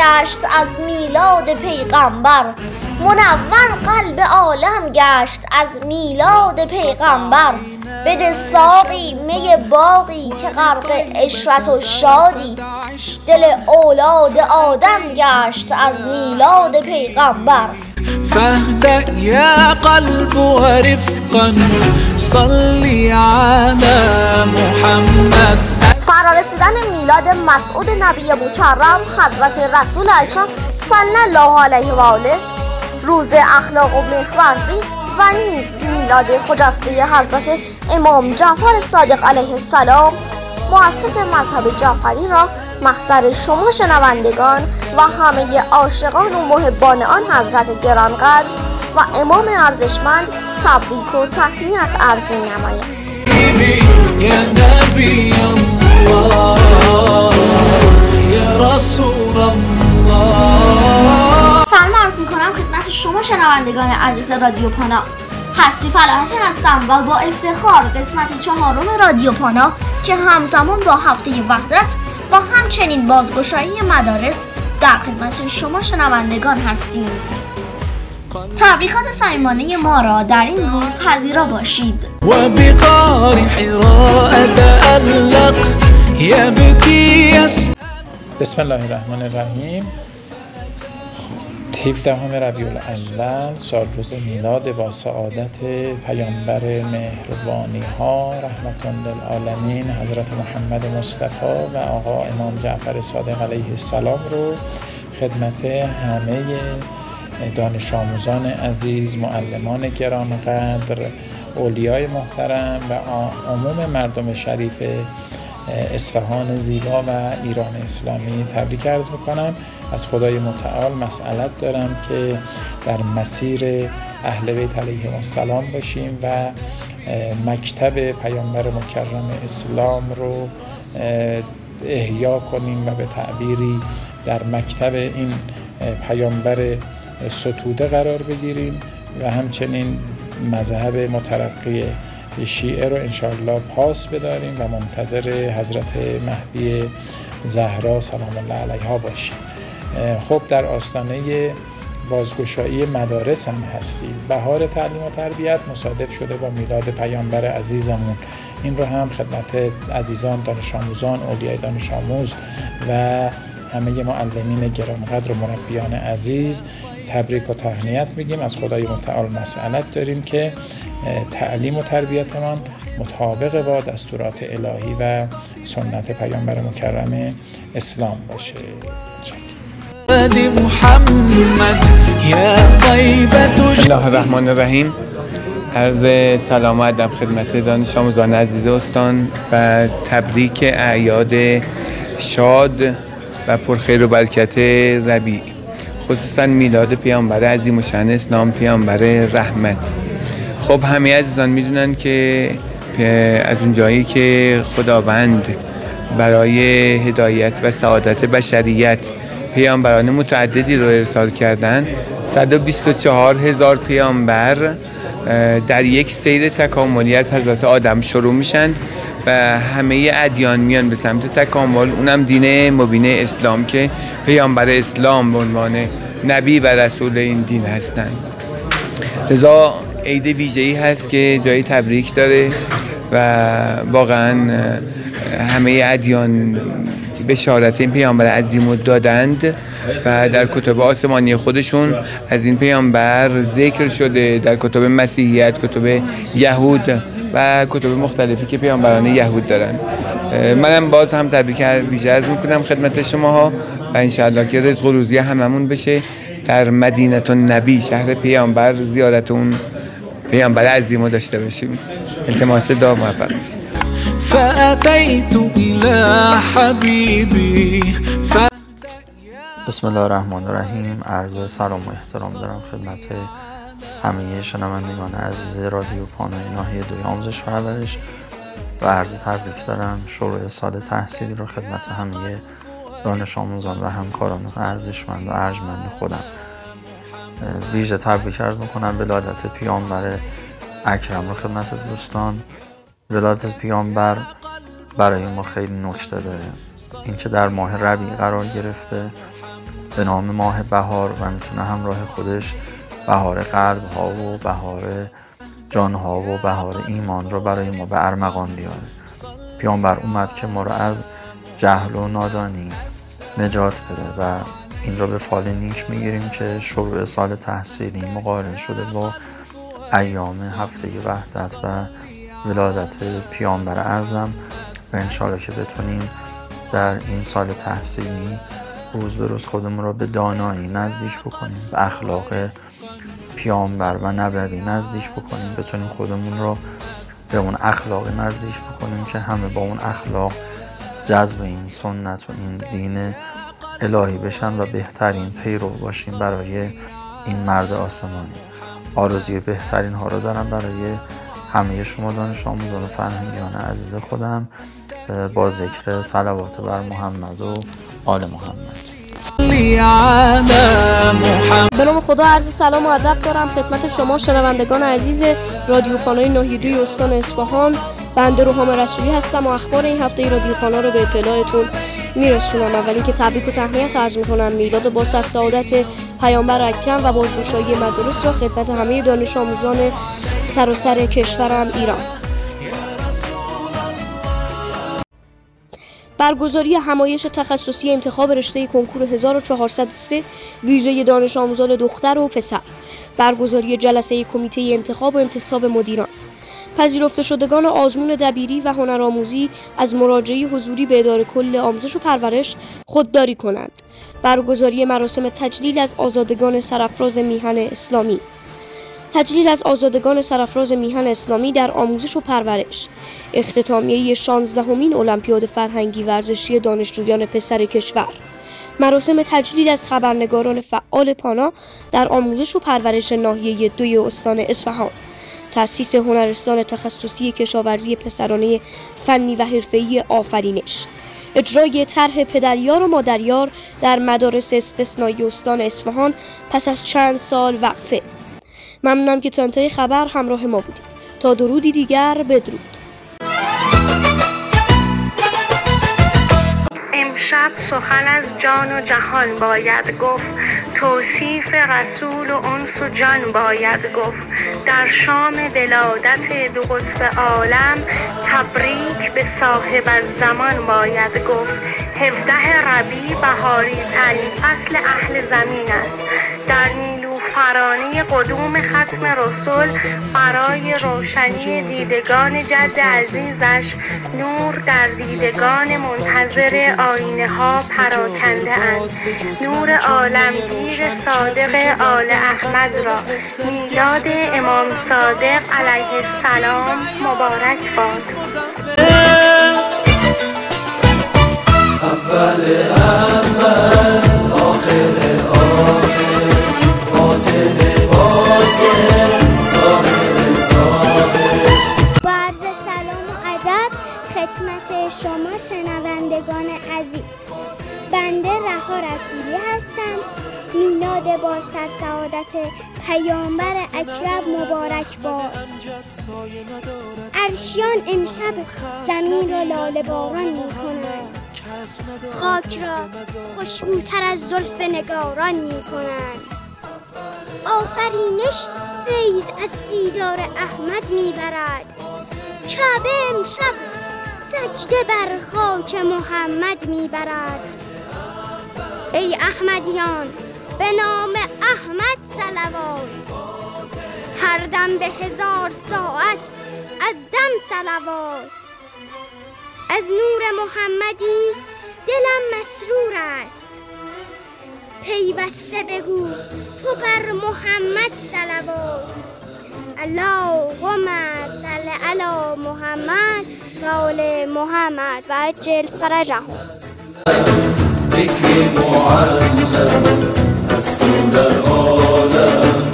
گشت از میلاد پیغمبر، منور قلب عالم گشت از میلاد پیغمبر. بده ساقی می باقی که غرق عشرت و شادی، دل اولاد آدم گشت از میلاد پیغمبر. فاهدأ یا قلب ورفقا صلی علی محمد. فرارسیدن میلاد مسعود نبی مکرم حضرت رسول اکرم صلی الله علیه و آله، روز اخلاق و مهرورزی و نیز میلاد خجسته حضرت امام جعفر صادق علیه السلام مؤسس مذهب جعفری را محضر شما شنوندگان و همه عاشقان و محبان آن حضرت گرانقدر و امام ارزشمند تبریک و تهنیت عرض می‌نمایم. یا نبی الله یا رسول الله. سلام عرض می‌کنم خدمت شما شنوندگان عزیز رادیو پانا. هستی فلاحتی هستم و با افتخار قسمت 4 رادیو پانا که همزمان با هفته وحدت و همچنین بازگشایی مدارس در خدمت شما شنوندگان هستیم. تبریکات صمیمانه ما را در این روز پذیرا باشید. و بغار حراء تألق یبکی. بسم الله الرحمن الرحیم. 17 ربیع الاول، سالروز میلاد با سعادت پیامبر مهربانی ها رحمت للعالمین حضرت محمد مصطفی و آقا امام جعفر صادق علیه السلام رو خدمت همه دانش آموزان عزیز، معلمان گرانقدر، اولیای محترم و عموم مردم شریف اصفهان زیبا و ایران اسلامی تبریک عرض میکنم. از خدای متعال مسئلت دارم که در مسیر اهل بیت علیهم السلام باشیم و مکتب پیامبر مکرم اسلام رو احیا کنیم و به تعبیری در مکتب این پیامبر ستوده قرار بگیریم و همچنین مذهب مترقی شیعه رو انشاءالله پاس بداریم و منتظر حضرت مهدی زهرا سلام الله علیها باشیم. خب در آستانه بازگشایی مدارس هم هستیم. بهار تعلیم و تربیت مصادف شده با میلاد پیامبر عزیزمون. این رو هم خدمت عزیزان دانش آموزان، اولیای دانش آموز و همه معلمین گرانقدر و مربیان عزیز تبریک و تهنیت میگیم. از خدای متعال مسئلت داریم که تعلیم و تربیتمان مطابق با دستورات الهی و سنت پیامبر مکرم اسلام باشه. بسم الله الرحمن الرحیم. عرض سلام و ادب خدمت دانش آموزان عزیز استان و تبریک اعیاد شاد و پرخیر و برکت ربیع، خصوصا میلاد پیامبر عظیم الشأن اسلام، پیامبر رحمت. خب همه عزیزان میدونن که از اون جایی که خداوند برای هدایت و سعادت بشریت پیامبران متعددی رو ارسال کردن، 124,000 پیامبر در یک سیر تکاملی از حضرت آدم شروع میشن و همه ادیان میان به سمت تکامل، اونم دین مبین اسلام که پیامبر اسلام به عنوان نبی و رسول این دین هستن. لذا عید ویژه‌ای هست که جای تبریک داره و واقعا همه ادیان بشارت این پیامبر عظیم رو دادند و در کتب آسمانی خودشون از این پیامبر ذکر شده، در کتب مسیحیت، کتب یهود و کتب مختلفی که پیامبران یهود دارن. منم باز هم تبریک ویژه عرض میکنم خدمت شماها و انشاءالله که رزق و روزی هممون بشه در مدینه النبی، شهر پیامبر، زیارت اون پیامبر عظیم رو داشته باشیم. التماس دعا موفق باشیم. فأتيت إلى حبيبي. بسم الله الرحمن الرحیم. عرض سلام و احترام دارم خدمت همه شنوندگان عزیز رادیو پانای ناحیه دوی آموزش و پرورش و عرض تبریک دارم شروع سال تحصیلی رو خدمت همه دانش آموزان و همکاران ارزشمند و ارجمند خودم. ویژه تبریک عرض میکنم ولادت پیامبر اکرم رو خدمت دوستان. ولادت پیامبر برای ما خیلی نکته داره. اینکه در ماه ربیع قرار گرفته به نام ماه بهار و میتونه همراه خودش بهار قلب ها و بهار جان ها و بهار ایمان رو برای ما به ارمغان بیاره. پیامبر اومد که ما رو از جهل و نادانی نجات بده و این رو به فال نیک میگیریم که شروع سال تحصیلی مقارن شده با ایام هفته وحدت و ولادت پیامبر اعظم و انشالله که بتونیم در این سال تحصیلی روز به روز خودمون رو به دانایی نزدیک بکنیم، به اخلاق پیامبر و نبوی نزدیک بکنیم، بتونیم خودمون رو به اون اخلاق نزدیک بکنیم که همه با اون اخلاق جذب این سنت و این دین الهی بشن و بهترین پیرو باشیم برای این مرد آسمانی. آرزوی بهترین ها رو دارم برای همه شما دانش آموزان و فرهنگیان عزیز خودم با ذکر صلوات بر محمد و آل محمد. به نام خدا عرض سلام و ادب دارم خدمت شما شنوندگان عزیز رادیو پانای ناحیه 2 استان اصفهان. بنده روحام رسولی هستم و اخبار این هفته رادیو پانا رو به اطلاعتون میرسونم. اولی که تبریک و تهنیت عرض میکنم میلاد با سر سعادت پیامبر اکرم و بازگشایی مدارس را خدمت همه دانش آموزان سراسر کشورم ایران. برگزاری همایش تخصصی انتخاب رشته کنکور 1403 ویژه دانش آموزان دختر و پسر. برگزاری جلسه کمیته انتخاب و انتصاب مدیران. پذیرفته شدگان آزمون دبیری و هنرآموزی از مراجعه حضوری به اداره کل آموزش و پرورش خودداری کنند. برگزاری مراسم تجلیل از آزادگان سرافراز میهن اسلامی. تجلیل از آزادگان سرافراز میهن اسلامی در آموزش و پرورش. اختتامیه 16مین المپیاد فرهنگی ورزشی دانشجویان پسر کشور. مراسم تجلیل از خبرنگاران فعال پانا در آموزش و پرورش ناحیه 2 استان اصفهان. تأسیس هنرستان تخصصی کشاورزی پسرانه فنی و حرفه‌ای آفرینش. اجرای طرح پدریار و مادریار در مدارس استثنایی استان اصفهان پس از چند سال وقفه. ممنونم که تا انتهای خبر همراه ما بودید. تا درودی دیگر بدرود. امشب سخن از جان و جهان باید گفت، توصیف رسول و انس و جان باید گفت. در شام ولادت دو قطب عالم، تبریک به صاحب الزمان باید گفت. 17 ربیع بهاری ترین فصل اهل زمین است. در نیلوفرانه قدوم ختم رسول برای روشنی دیدگان جد عزیزش نور در دیدگان منتظر آینه ها پراکنده اند. نور عالمگیر صادق آل احمد را میلاد امام صادق علیه السلام مبارک باد. اول آخر آخر باطن باطن ظاهر ظاهر. با عرض سلام و ادب خدمت شما شنوندگان عزیز، بنده رها رسولی هستم. میلاد با سرسعادت پیامبر اکرم مبارک باد. عرشیان امشب زمین را لاله باران می کنند، خاک را خوشبوتر از زلف نگاران می کنند. آفرینش فیض از دیدار احمد می برد. کعبه امشب سجده بر خاک محمد می برد. ای احمدیان به نام احمد صلوات، هر دم به 1000 ساعت از دم صلوات. از نور محمدی دلم مسرور است، پیوسته بگو تو بر محمد صلوات. اللهم صل علی محمد و آل محمد و عجل فرجهم. ذکر معلم از تو در عالم.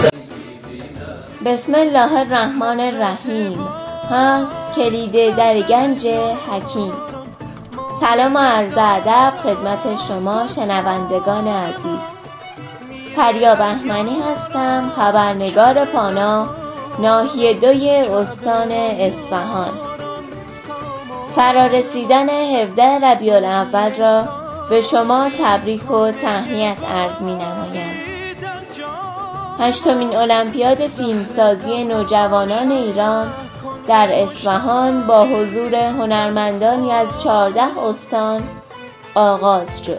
بسم الله الرحمن الرحیم. هست کلید در گنج حکیم. سلام و عرض ادب خدمت شما شنوندگان عزیز. پریا بهمنی هستم، خبرنگار پانا ناحیه 2 استان اصفهان. فرارسیدن 17 ربیع الاول را به شما تبریک و تهنیت عرض می نمایم. 8مین المپیاد فیلمسازی نوجوانان ایران در اصفهان با حضور هنرمندانی از 14 استان آغاز شد.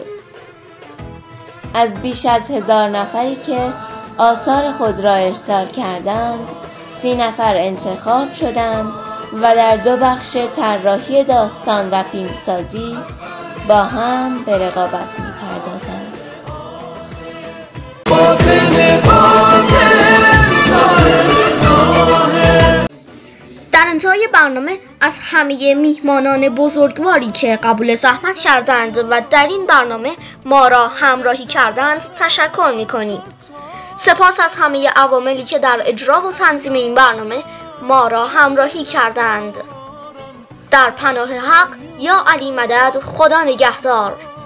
از بیش از 1000 نفری که آثار خود را ارسال کردند 30 نفر انتخاب شدند و در 2 بخش طراحی داستان و فیلمسازی با هم به رقابت می‌پردازند. در انتهای برنامه از همه میهمانان بزرگواری که قبول زحمت کردند و در این برنامه ما را همراهی کردند تشکر می‌کنیم. سپاس از همه عواملی که در اجرا و تنظیم این برنامه ما را همراهی کردند. در پناه حق یا علی مدد، خدا نگهدار.